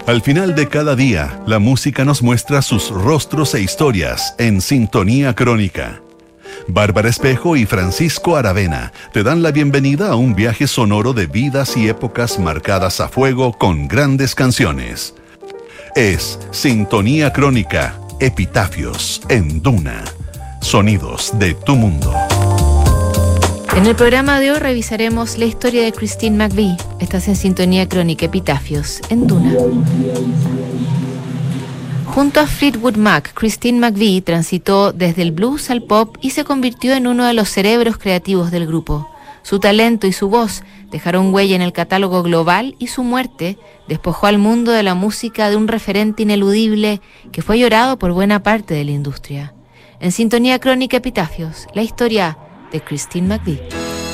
Al final de cada día, la música nos muestra sus rostros e historias en Sintonía Crónica. Bárbara Espejo y Francisco Aravena te dan la bienvenida a un viaje sonoro de vidas y épocas marcadas a fuego con grandes canciones. Es Sintonía Crónica, Epitafios en Duna. Sonidos de tu mundo. En el programa de hoy revisaremos la historia de Christine McVie. Estás en Sintonía Crónica, Epitafios en Duna. Junto a Fleetwood Mac, Christine McVie transitó desde el blues al pop y se convirtió en uno de los cerebros creativos del grupo. Su talento y su voz dejaron huella en el catálogo global y su muerte despojó al mundo de la música de un referente ineludible que fue llorado por buena parte de la industria. En Sintonía Crónica, Epitafios, la historia de Christine McVie.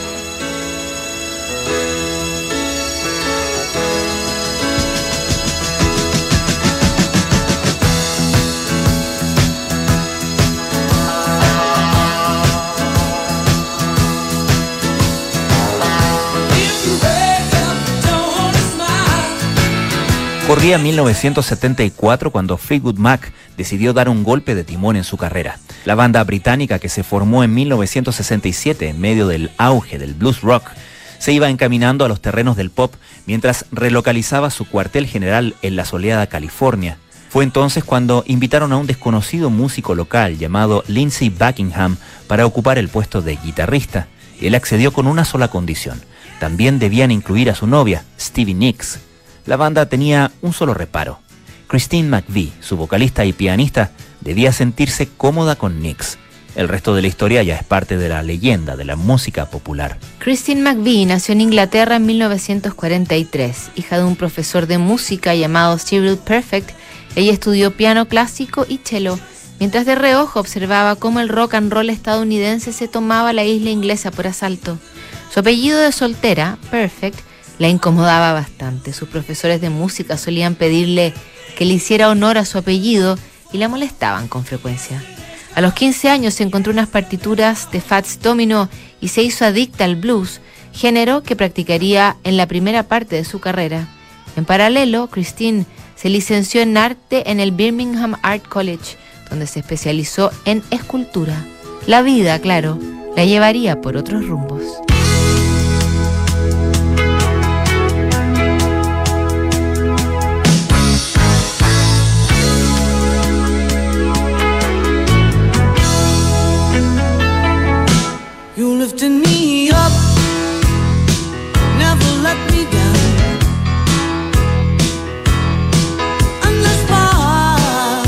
Corría 1974 cuando Fleetwood Mac decidió dar un golpe de timón en su carrera. La banda británica, que se formó en 1967 en medio del auge del blues rock, se iba encaminando a los terrenos del pop mientras relocalizaba su cuartel general en la soleada California. Fue entonces cuando invitaron a un desconocido músico local llamado Lindsey Buckingham para ocupar el puesto de guitarrista. Él accedió con una sola condición: también debían incluir a su novia, Stevie Nicks. La banda tenía un solo reparo: Christine McVie, su vocalista y pianista, debía sentirse cómoda con Nicks. El resto de la historia ya es parte de la leyenda de la música popular. Christine McVie nació en Inglaterra en 1943. Hija de un profesor de música llamado Cyril Perfect, ella estudió piano clásico y cello, mientras de reojo observaba cómo el rock and roll estadounidense se tomaba la isla inglesa por asalto. Su apellido de soltera, Perfect, la incomodaba bastante. Sus profesores de música solían pedirle que le hiciera honor a su apellido y la molestaban con frecuencia. A los 15 años se encontró unas partituras de Fats Domino y se hizo adicta al blues, género que practicaría en la primera parte de su carrera. En paralelo, Christine se licenció en arte en el Birmingham Art College, donde se especializó en escultura. La vida, claro, la llevaría por otros rumbos. You lifted me up, never let me down. And that's why,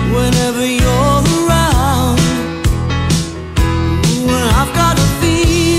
whenever you're around, when I've got a feeling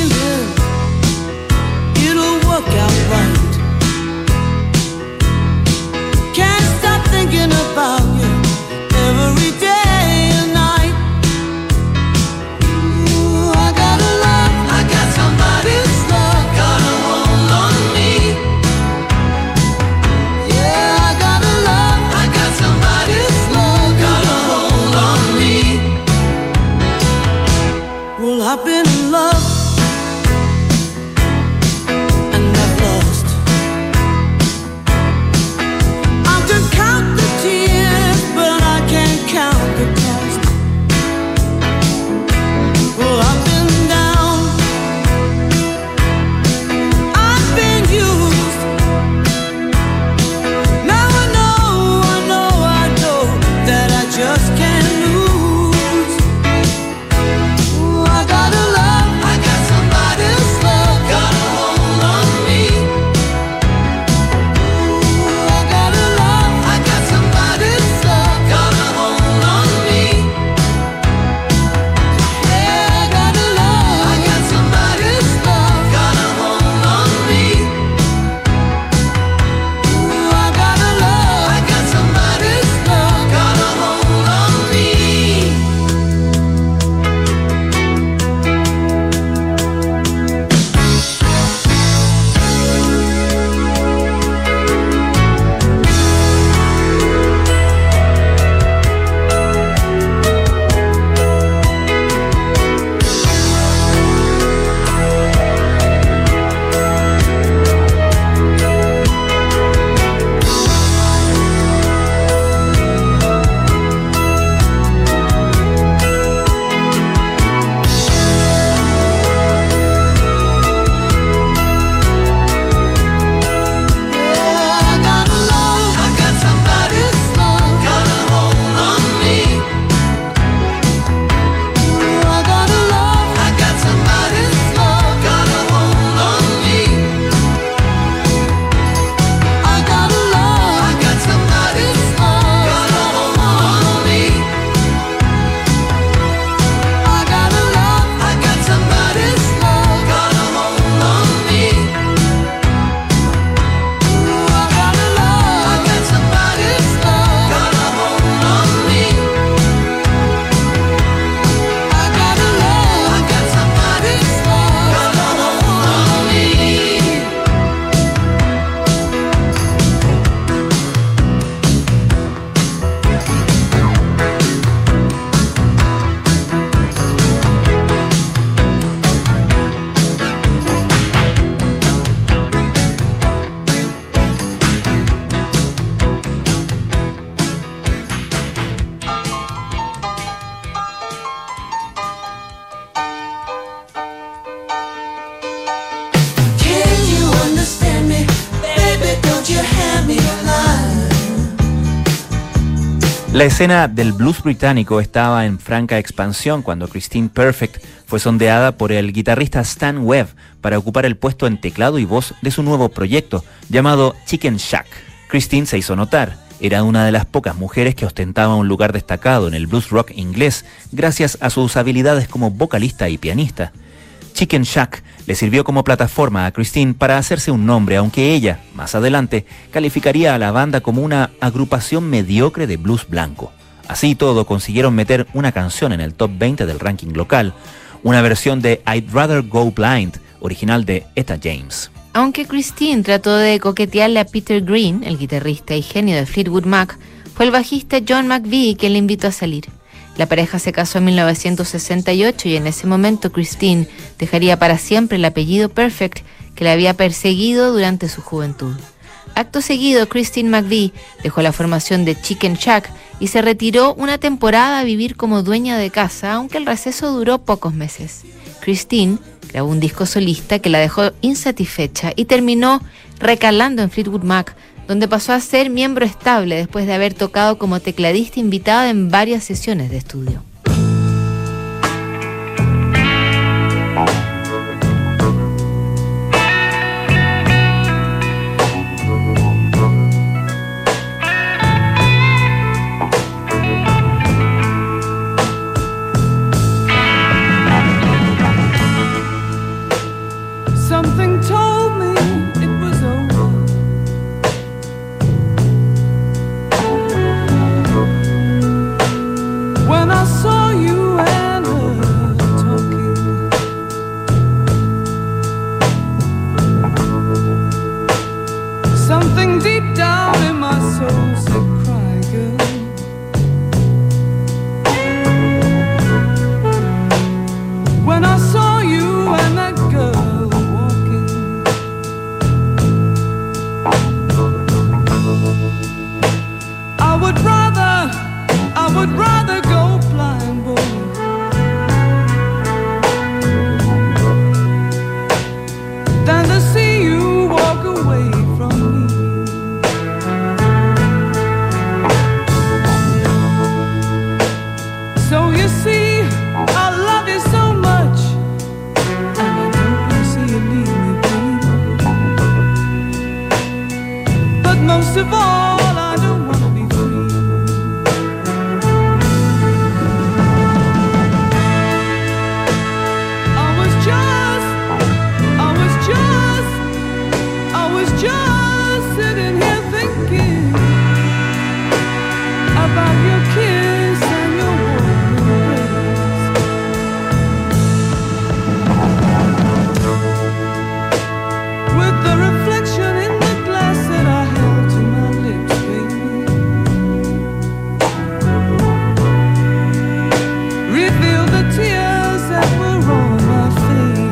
La escena del blues británico estaba en franca expansión cuando Christine Perfect fue sondeada por el guitarrista Stan Webb para ocupar el puesto en teclado y voz de su nuevo proyecto, llamado Chicken Shack. Christine se hizo notar. Era una de las pocas mujeres que ostentaba un lugar destacado en el blues rock inglés gracias a sus habilidades como vocalista y pianista. Chicken Shack le sirvió como plataforma a Christine para hacerse un nombre, aunque ella, más adelante, calificaría a la banda como una agrupación mediocre de blues blanco. Así y todo, consiguieron meter una canción en el top 20 del ranking local, una versión de I'd Rather Go Blind, original de Etta James. Aunque Christine trató de coquetearle a Peter Green, el guitarrista y genio de Fleetwood Mac, fue el bajista John McVie quien le invitó a salir. La pareja se casó en 1968 y en ese momento Christine dejaría para siempre el apellido Perfect que le había perseguido durante su juventud. Acto seguido, Christine McVie dejó la formación de Chicken Shack y se retiró una temporada a vivir como dueña de casa, aunque el receso duró pocos meses. Christine grabó un disco solista que la dejó insatisfecha y terminó recalando en Fleetwood Mac, donde pasó a ser miembro estable después de haber tocado como tecladista invitada en varias sesiones de estudio. Something told me it was over. When I saw you and her talking, something deep down in my soul said, cry, girl. When I saw you and that girl walking, I would rather go blind, boy, than to see you walk away from me. So you see, I love you so much, and I don't want to see you leave me, baby. But most of all, I don't want to be free. Just sitting here thinking about your kiss and your warm embrace. With the reflection in the glass that I held to my lips, baby, reveal the tears that were on my face.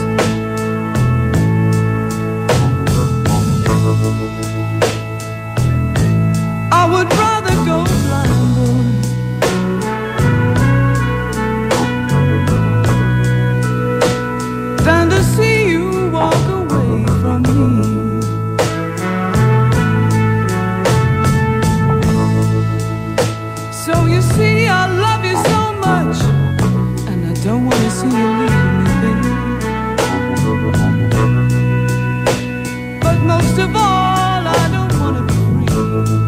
I would rather go blind, than to see you walk away from me. So you see, I love you so much, and I don't want to see you leave me, baby. But most of all, I don't want to be free.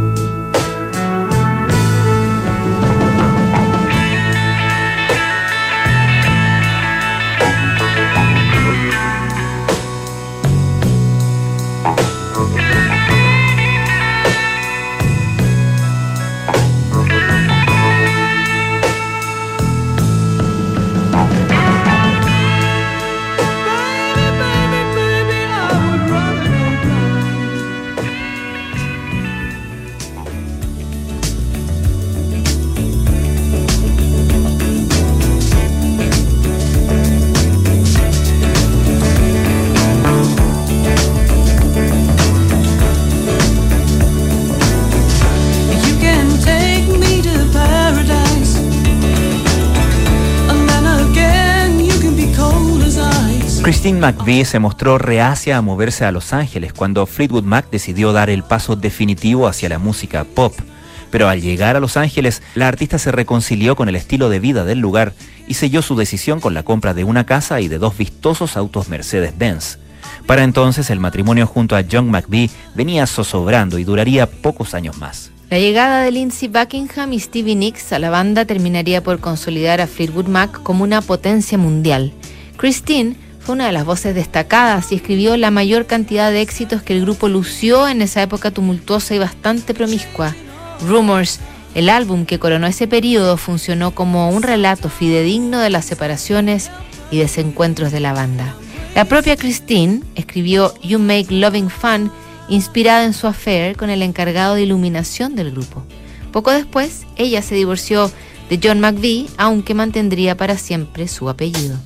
Christine McVie se mostró reacia a moverse a Los Ángeles cuando Fleetwood Mac decidió dar el paso definitivo hacia la música pop. Pero al llegar a Los Ángeles, la artista se reconcilió con el estilo de vida del lugar y selló su decisión con la compra de una casa y de 2 vistosos autos Mercedes-Benz. Para entonces, el matrimonio junto a John McVie venía zozobrando y duraría pocos años más. La llegada de Lindsey Buckingham y Stevie Nicks a la banda terminaría por consolidar a Fleetwood Mac como una potencia mundial. Christine fue una de las voces destacadas y escribió la mayor cantidad de éxitos que el grupo lució en esa época tumultuosa y bastante promiscua. Rumors, el álbum que coronó ese periodo, funcionó como un relato fidedigno de las separaciones y desencuentros de la banda. La propia Christine escribió You Make Loving Fun, inspirada en su affair con el encargado de iluminación del grupo. Poco después, ella se divorció de John McVie, aunque mantendría para siempre su apellido.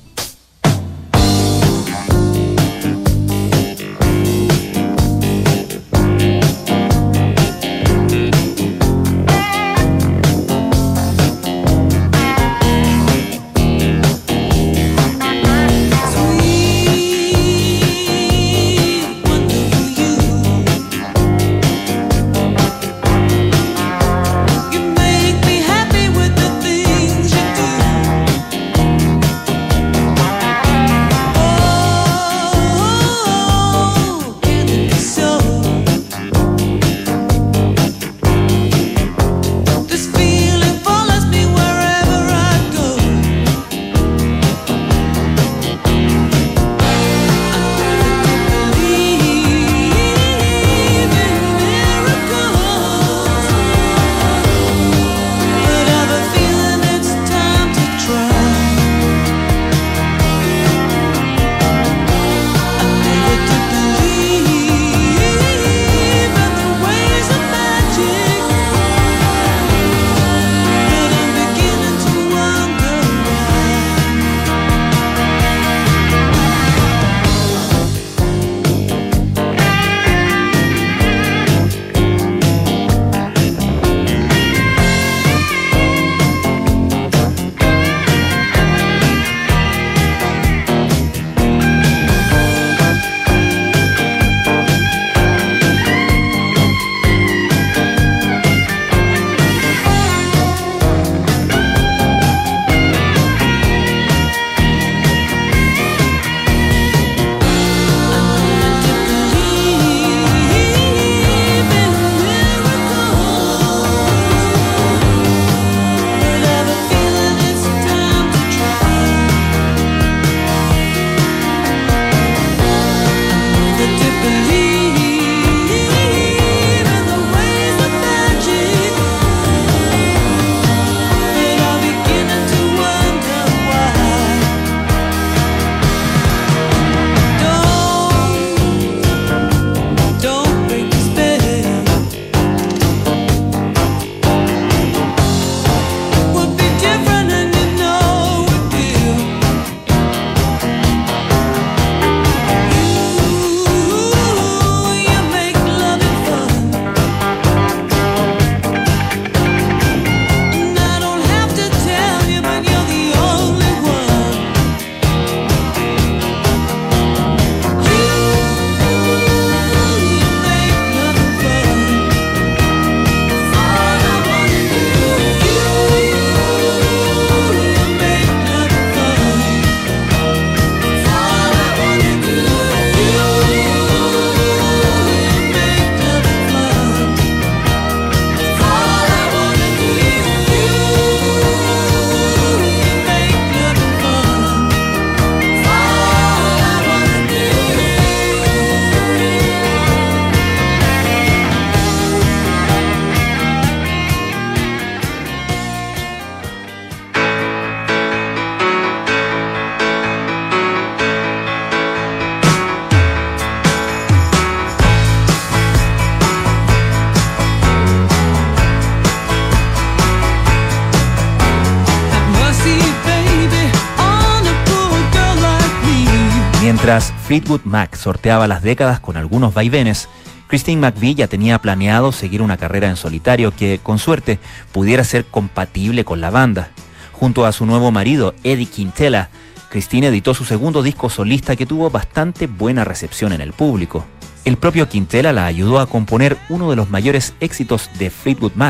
Mientras Fleetwood Mac sorteaba las décadas con algunos vaivenes, Christine McVie ya tenía planeado seguir una carrera en solitario que, con suerte, pudiera ser compatible con la banda. Junto a su nuevo marido, Eddie Quintela, Christine editó su segundo disco solista que tuvo bastante buena recepción en el público. El propio Quintela la ayudó a componer uno de los mayores éxitos de Fleetwood Mac,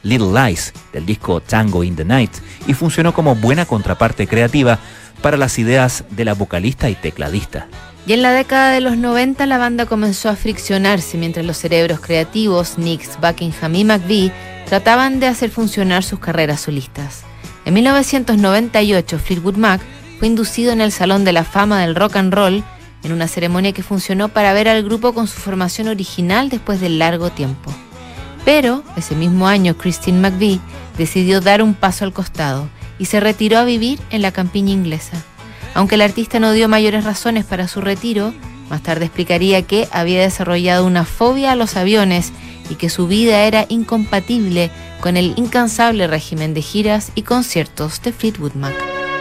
Little Lies del disco Tango in the Night y funcionó como buena contraparte creativa para las ideas de la vocalista y tecladista. Y en la década de los 90 la banda comenzó a friccionarse mientras los cerebros creativos, Nicks, Buckingham y McVie, trataban de hacer funcionar sus carreras solistas. En 1998, Fleetwood Mac fue inducido en el Salón de la Fama del Rock and Roll en una ceremonia que funcionó para ver al grupo con su formación original después de largo tiempo. Pero ese mismo año Christine McVie decidió dar un paso al costado y se retiró a vivir en la campiña inglesa. Aunque el artista no dio mayores razones para su retiro, más tarde explicaría que había desarrollado una fobia a los aviones y que su vida era incompatible con el incansable régimen de giras y conciertos de Fleetwood Mac.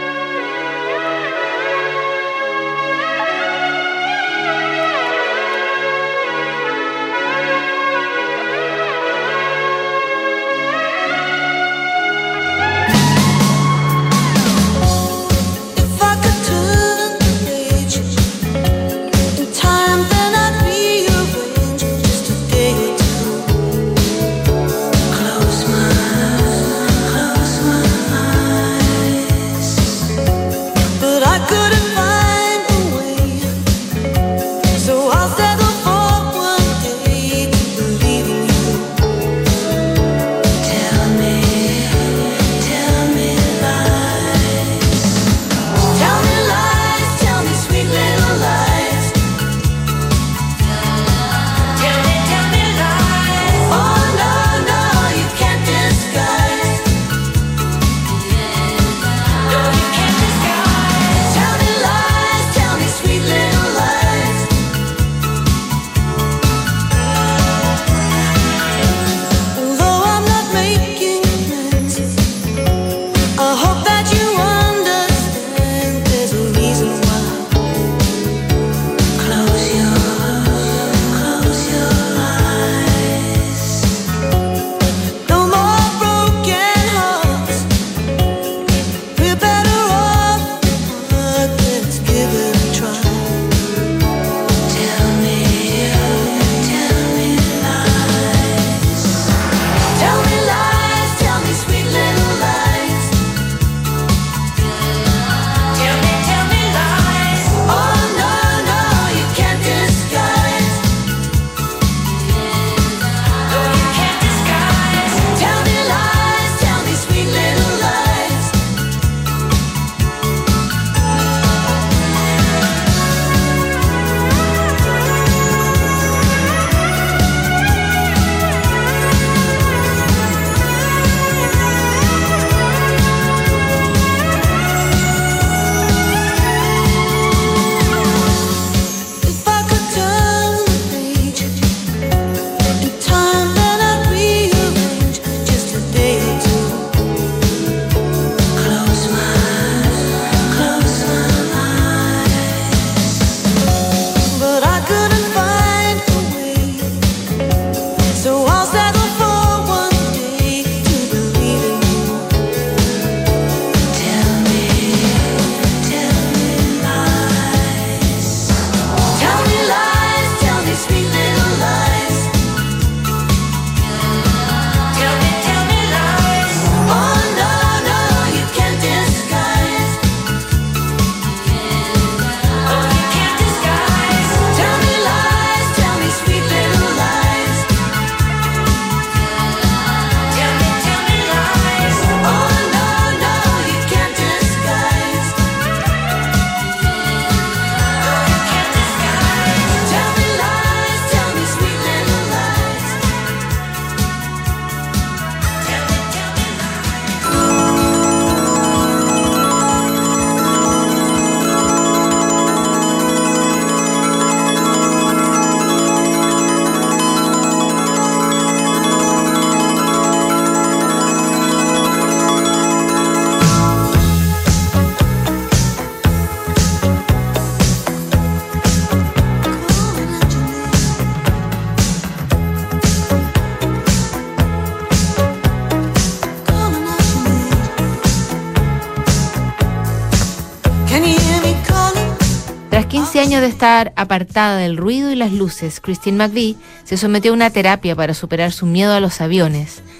Tras 15 años de estar apartada del ruido y las luces, Christine McVie se sometió a una terapia para superar su miedo a los aviones.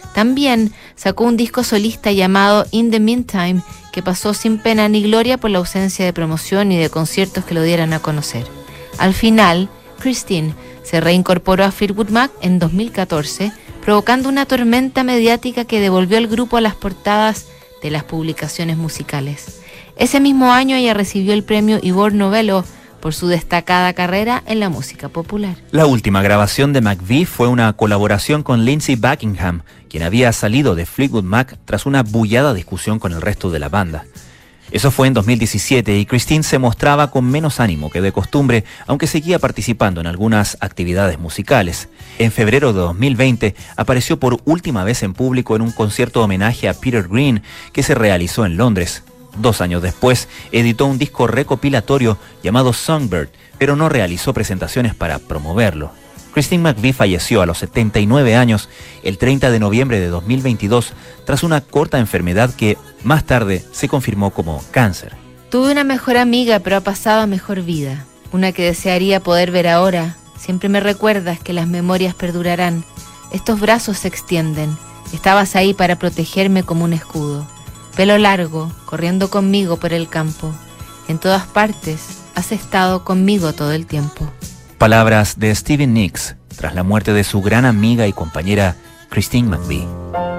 También sacó un disco solista llamado In the Meantime, que pasó sin pena ni gloria por la ausencia de promoción y de conciertos que lo dieran a conocer. Al final, Christine se reincorporó a Fleetwood Mac en 2014, provocando una tormenta mediática que devolvió al grupo a las portadas de las publicaciones musicales. Ese mismo año ella recibió el premio Ivor Novello por su destacada carrera en la música popular. La última grabación de McVie fue una colaboración con Lindsey Buckingham, quien había salido de Fleetwood Mac tras una bullada discusión con el resto de la banda. Eso fue en 2017 y Christine se mostraba con menos ánimo que de costumbre, aunque seguía participando en algunas actividades musicales. En febrero de 2020 apareció por última vez en público en un concierto homenaje a Peter Green que se realizó en Londres. 2 años después editó un disco recopilatorio llamado Songbird, pero no realizó presentaciones para promoverlo. Christine McVie falleció a los 79 años el 30 de noviembre de 2022 tras una corta enfermedad que más tarde se confirmó como cáncer. Tuve una mejor amiga, pero ha pasado a mejor vida. Una que desearía poder ver ahora. Siempre me recuerdas que las memorias perdurarán. Estos brazos se extienden. Estabas ahí para protegerme como un escudo. Pelo largo, corriendo conmigo por el campo. En todas partes, has estado conmigo todo el tiempo. Palabras de Stevie Nicks tras la muerte de su gran amiga y compañera Christine McVie.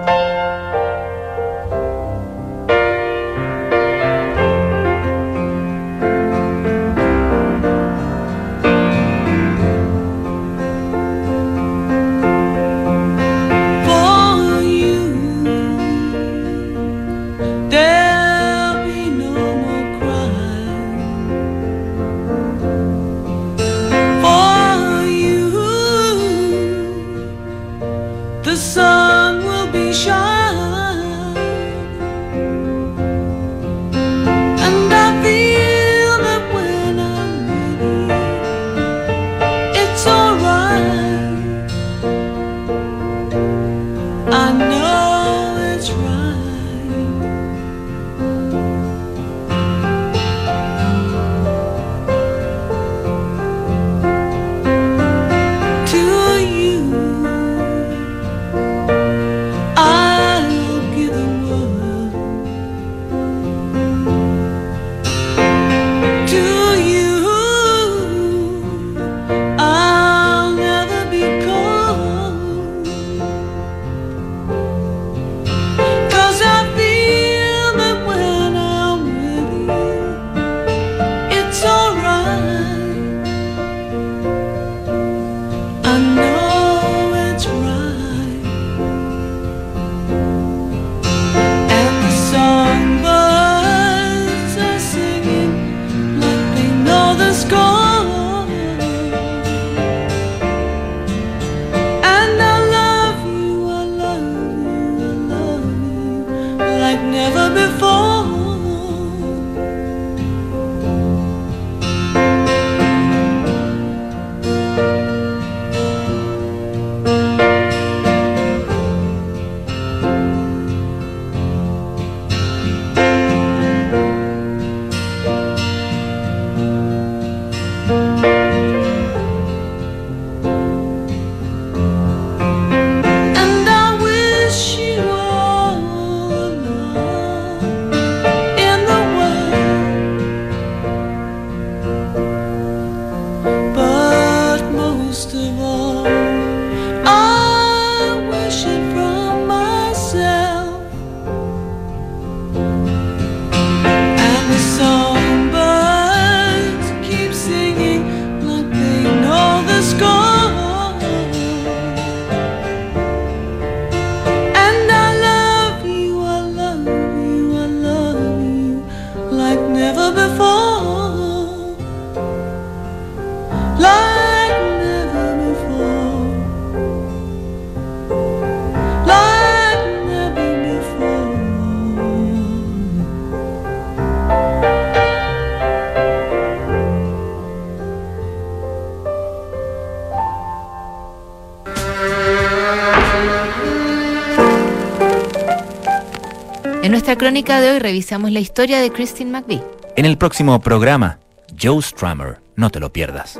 En nuestra crónica de hoy revisamos la historia de Christine McVie. En el próximo programa, Joe Strummer, no te lo pierdas.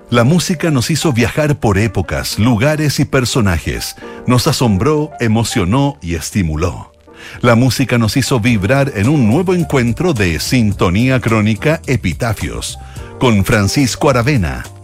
La música nos hizo viajar por épocas, lugares y personajes. Nos asombró, emocionó y estimuló. La música nos hizo vibrar en un nuevo encuentro de Sintonía Crónica Epitafios, con Francisco Aravena